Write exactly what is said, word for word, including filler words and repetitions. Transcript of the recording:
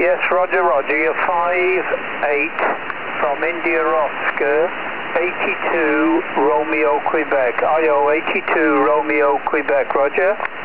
Yes, roger, roger. You're five eight from India Oscar, eighty-two Romeo, Quebec. I O eighty-two Romeo, Quebec, roger.